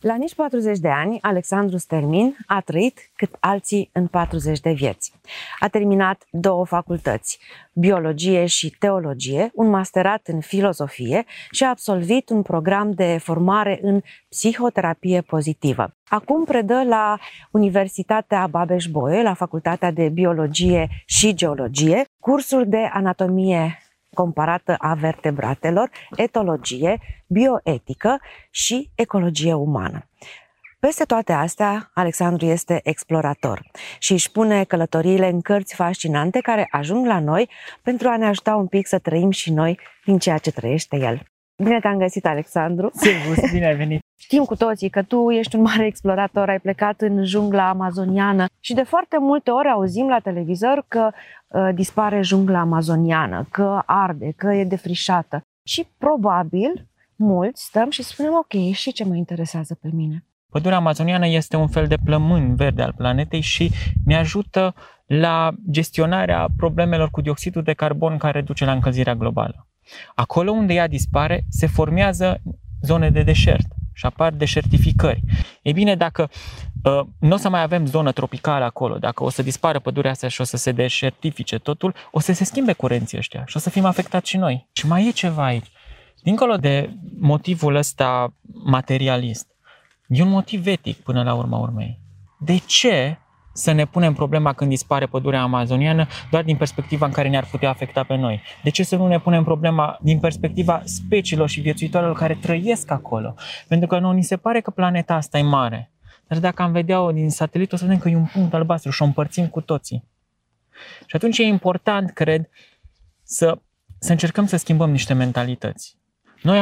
La nici 40 de ani, Alexandru Stermin a trăit cât alții în 40 de vieți. A terminat 2 facultăți, biologie și teologie, un masterat în filozofie și a absolvit un program de formare în psihoterapie pozitivă. Acum predă la Universitatea Babeș-Bolyai, la Facultatea de Biologie și Geologie, cursuri de anatomie comparată a vertebratelor, etologie, bioetică și ecologie umană. Peste toate astea, Alexandru este explorator și își pune călătoriile în cărți fascinante care ajung la noi pentru a ne ajuta un pic să trăim și noi din ceea ce trăiește el. Bine te-am găsit, Alexandru! Servus, bine ai venit! Știm cu toții că tu ești un mare explorator, ai plecat în jungla amazoniană și de foarte multe ori auzim la televizor că dispare jungla amazoniană, că arde, că e defrișată. Și probabil mulți stăm și spunem, ok, și ce mă interesează pe mine? Pădurea amazoniană este un fel de plămân verde al planetei și ne ajută la gestionarea problemelor cu dioxidul de carbon care duce la încălzirea globală. Acolo unde ea dispare, se formează zone de deșert și apar deșertificări. Ei bine, dacă nu o să mai avem zonă tropicală acolo, dacă o să dispară pădurea asta și o să se deșertifice totul, o să se schimbe curenții ăștia și o să fim afectați și noi. Și mai e ceva aici. Dincolo de motivul ăsta materialist, e un motiv etic până la urma urmei. De ce să ne punem problema când dispare pădurea amazoniană doar din perspectiva în care ne-ar putea afecta pe noi? De ce să nu ne punem problema din perspectiva speciilor și viețuitoarelor care trăiesc acolo? Pentru că nouă ni se pare că planeta asta e mare. Dar dacă am vedea-o din satelit, o să vedem că e un punct albastru și o împărțim cu toții. Și atunci e important, cred, să încercăm să schimbăm niște mentalități. Noi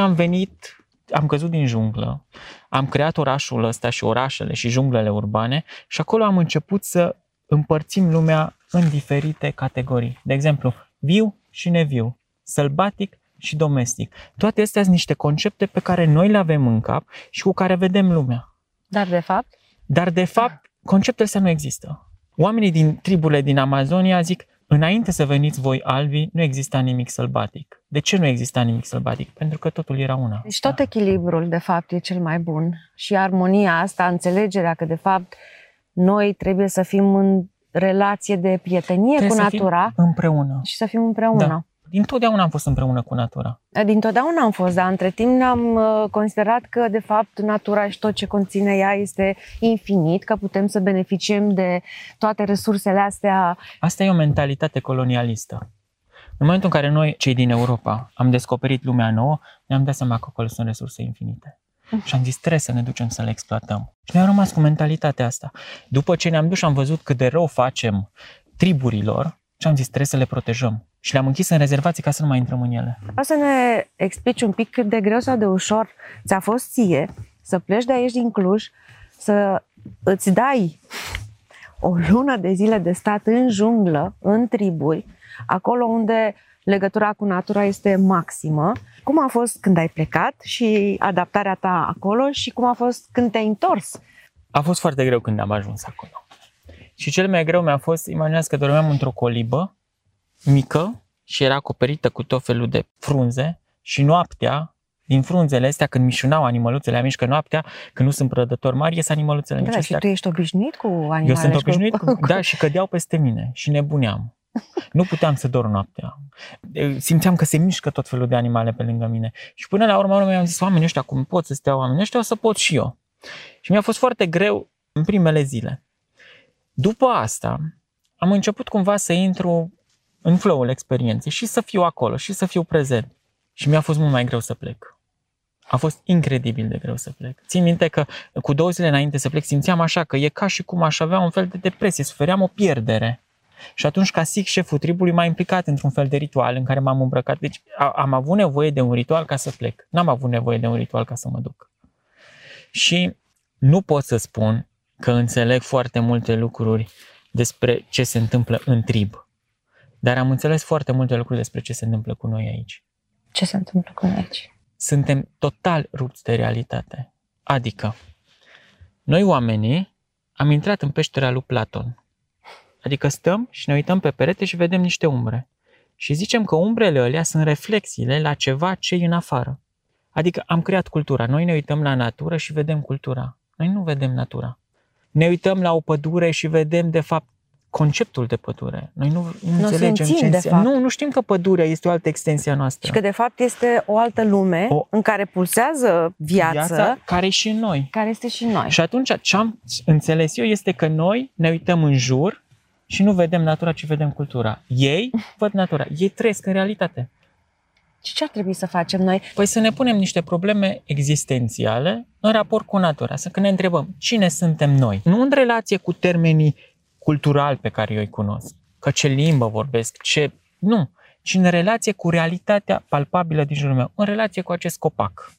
am căzut din junglă, am creat orașul ăsta și orașele și junglele urbane și acolo am început să împărțim lumea în diferite categorii. De exemplu, viu și neviu, sălbatic și domestic. Toate astea sunt niște concepte pe care noi le avem în cap și cu care vedem lumea. Dar de fapt, conceptele astea nu există. Oamenii din triburile din Amazonia zic, înainte să veniți voi albi, nu exista nimic sălbatic. De ce nu exista nimic sălbatic? Pentru că totul era una. Deci tot echilibrul, de fapt, e cel mai bun. Și armonia asta, înțelegerea că, de fapt, noi trebuie să fim în relație de prietenie trebuie cu natura. Împreună. Și să fim împreună. Da. Dintotdeauna am fost împreună cu natura. Dintotdeauna am fost, dar între timp ne-am considerat că, de fapt, natura și tot ce conține ea este infinit, că putem să beneficiem de toate resursele astea. Asta e o mentalitate colonialistă. În momentul în care noi, cei din Europa, am descoperit lumea nouă, ne-am dat seama că acolo sunt resurse infinite. Și am zis, trebuie să ne ducem să le exploatăm. Și noi am rămas cu mentalitatea asta. După ce ne-am dus și am văzut cât de rău facem triburilor, și am zis, trebuie să le protejăm. Și le-am închis în rezervații ca să nu mai intrăm în ele. Vreau să ne explici un pic cât de greu sau de ușor ți-a fost ție să pleci de aici din Cluj, să îți dai o lună de zile de stat în junglă, în triburi, acolo unde legătura cu natura este maximă. Cum a fost când ai plecat și adaptarea ta acolo și cum a fost când te-ai întors? A fost foarte greu când am ajuns acolo. Și cel mai greu mi-a fost, imaginează că dormeam într-o colibă mică și era acoperită cu tot felul de frunze și noaptea, din frunzele astea, când mișunau animăluțele mici, noaptea, când nu sunt prădători mari, ies animăluțele mici. Da, și tu ești obișnuit cu animalele? Eu sunt obișnuit da, și cădeau peste mine și nebuneam. Nu puteam să dorm noaptea. Simțeam că se mișcă tot felul de animale pe lângă mine. Și până la urmă mi-am zis, oamenii ăștia, cum pot să stea oamenii ăștia, o să pot și eu. Și mi-a fost foarte greu în primele zile. După asta, am început cumva să intru în flow-ul experienței și să fiu acolo și să fiu prezent. Și mi-a fost mult mai greu să plec. A fost incredibil de greu să plec. Țin minte că cu 2 zile înainte să plec simțeam așa că e ca și cum aș avea un fel de depresie, sufeream o pierdere. Și atunci, ca SIC, șeful tribului m-a implicat într-un fel de ritual în care m-am îmbrăcat. Deci am avut nevoie de un ritual ca să plec. N-am avut nevoie de un ritual ca să mă duc. Și nu pot să spun că înțeleg foarte multe lucruri despre ce se întâmplă în trib. Dar am înțeles foarte multe lucruri despre ce se întâmplă cu noi aici. Ce se întâmplă cu noi aici? Suntem total rupți de realitate. Adică, noi oamenii am intrat în peștera lui Platon. Adică stăm și ne uităm pe perete și vedem niște umbre. Și zicem că umbrele alea sunt reflexiile la ceva ce e în afară. Adică am creat cultura. Noi ne uităm la natură și vedem cultura. Noi nu vedem natura. Ne uităm la o pădure și vedem, de fapt, conceptul de pădure. Noi nu înțelegem ce înseamnă. Nu știm că pădurea este o altă extensie a noastră. Și că, de fapt, este o altă lume în care pulsează viața care e și în noi. Care este și în noi. Și atunci, ce am înțeles eu este că noi ne uităm în jur și nu vedem natura, ci vedem cultura. Ei văd natura. Ei trăiesc în realitate. Și ce ar trebui să facem noi? Păi să ne punem niște probleme existențiale în raport cu natura. Să ne întrebăm cine suntem noi. Nu în relație cu termenii culturali pe care eu îi cunosc. Că ce limbă vorbesc, Nu. Ci în relație cu realitatea palpabilă din jurul meu. În relație cu acest copac.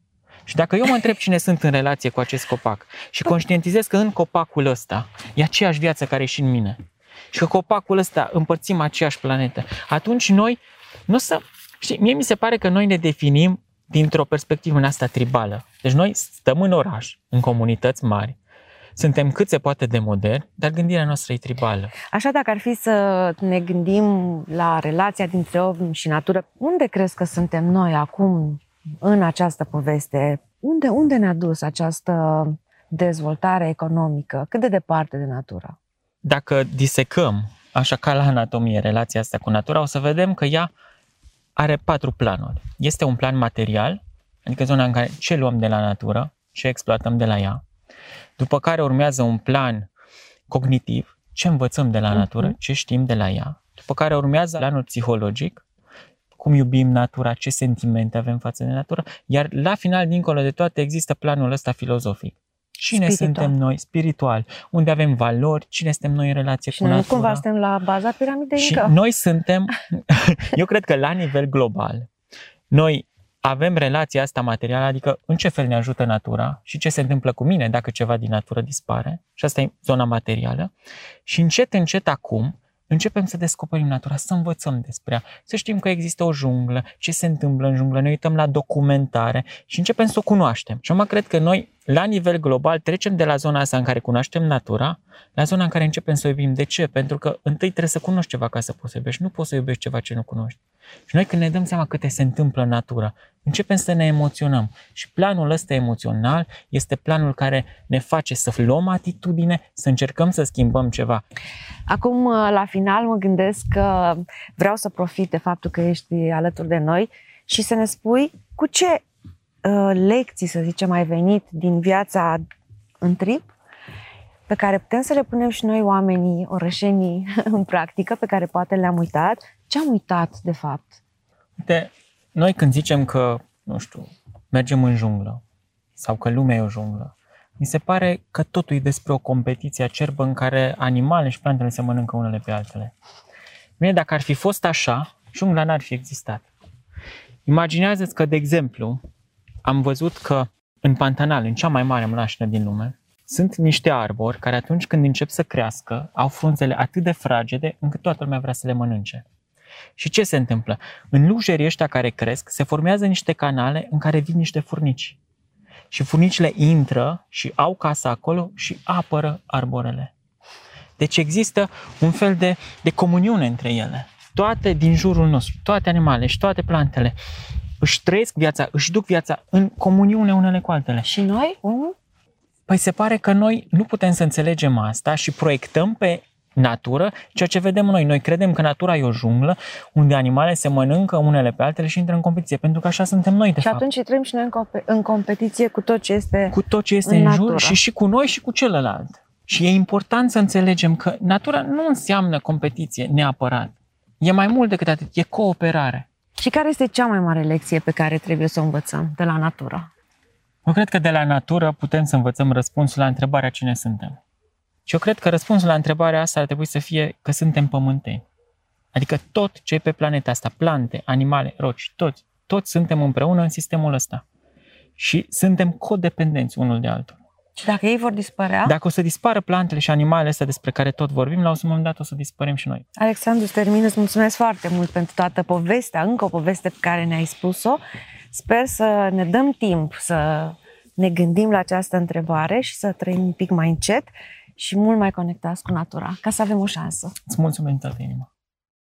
Și dacă eu mă întreb cine sunt în relație cu acest copac și conștientizez că în copacul ăsta e aceeași viață care e și în mine și că copacul ăsta împărțim aceeași planetă, atunci noi Știi, mie mi se pare că noi ne definim dintr-o perspectivă în asta tribală. Deci noi stăm în oraș, în comunități mari, suntem cât se poate de moderni, dar gândirea noastră e tribală. Așa, dacă ar fi să ne gândim la relația dintre om și natură, unde crezi că suntem noi acum în această poveste? Unde ne-a dus această dezvoltare economică? Cât de departe de natură? Dacă disecăm, așa ca la anatomie, relația asta cu natura, o să vedem că ea are 4 planuri. Este un plan material, adică zona în care ce luăm de la natură, ce exploatăm de la ea. După care urmează un plan cognitiv, ce învățăm de la natură, ce știm de la ea. După care urmează planul psihologic, cum iubim natura, ce sentimente avem față de natură. Iar la final, dincolo de toate, există planul ăsta filozofic. Cine suntem noi, spiritual, unde avem valori, cine suntem noi în relație cu natura. Și cumva suntem la baza piramidei și noi suntem, eu cred că la nivel global, noi avem relația asta materială, adică în ce fel ne ajută natura și ce se întâmplă cu mine dacă ceva din natură dispare, și asta e zona materială, și încet acum începem să descoperim natura, să învățăm despre ea, să știm că există o junglă, ce se întâmplă în junglă, ne uităm la documentare și începem să o cunoaștem. Și acum cred că noi, la nivel global, trecem de la zona asta în care cunoaștem natura, la zona în care începem să o iubim. De ce? Pentru că întâi trebuie să cunoști ceva ca să poți să iubești. Nu poți să iubești ceva ce nu cunoști. Și noi când ne dăm seama câte se întâmplă în natură, începem să ne emoționăm. Și planul ăsta emoțional este planul care ne face să luăm atitudine, să încercăm să schimbăm ceva. Acum, la final, mă gândesc că vreau să profit de faptul că ești alături de noi și să ne spui cu ce lecții, să zicem, ai venit din viața în trip, pe care putem să le punem și noi, oamenii, orășenii, în practică, pe care poate le-am uitat. Ce am uitat, de fapt? Uite, noi când zicem că, nu știu, mergem în junglă sau că lumea e o junglă, mi se pare că totul e despre o competiție acerbă în care animale și plantele se mănâncă unele pe altele. Bine, dacă ar fi fost așa, jungla n-ar fi existat. Imaginează-ți că, de exemplu, am văzut că în Pantanal, în cea mai mare mlaștină din lume, sunt niște arbori care atunci când încep să crească, au frunzele atât de fragede încât toată lumea vrea să le mănânce. Și ce se întâmplă? În lujerii ăștia care cresc, se formează niște canale în care vin niște furnici. Și furnicile intră și au casa acolo și apără arborele. Deci există un fel de comuniune între ele. Toate din jurul nostru, toate animalele și toate plantele își trăiesc viața, își duc viața în comuniune unele cu altele. Și noi? Păi se pare că noi nu putem să înțelegem asta și proiectăm pe natură ceea ce vedem noi. Noi credem că natura e o junglă unde animale se mănâncă unele pe altele și intră în competiție, pentru că așa suntem noi, de fapt. Și atunci intrăm și noi în competiție cu tot ce este în jur și cu noi și cu celălalt. Și e important să înțelegem că natura nu înseamnă competiție neapărat. E mai mult decât atât, e cooperare. Și care este cea mai mare lecție pe care trebuie să o învățăm de la natură? Eu cred că de la natură putem să învățăm răspunsul la întrebarea cine suntem. Și eu cred că răspunsul la întrebarea asta ar trebui să fie că suntem pământeni. Adică tot ce e pe planeta asta, plante, animale, roci, toți suntem împreună în sistemul ăsta. Și suntem codependenți unul de altul. Și dacă ei vor dispărea? Dacă o să dispară plantele și animalele astea despre care tot vorbim, la un moment dat o să dispărem și noi. Alexandru Stermin, îți mulțumesc foarte mult pentru toată povestea, încă o poveste pe care ne-ai spus-o. Sper să ne dăm timp să ne gândim la această întrebare și să trăim un pic mai încet și mult mai conectați cu natura, ca să avem o șansă. Îți mulțumesc din toată inima.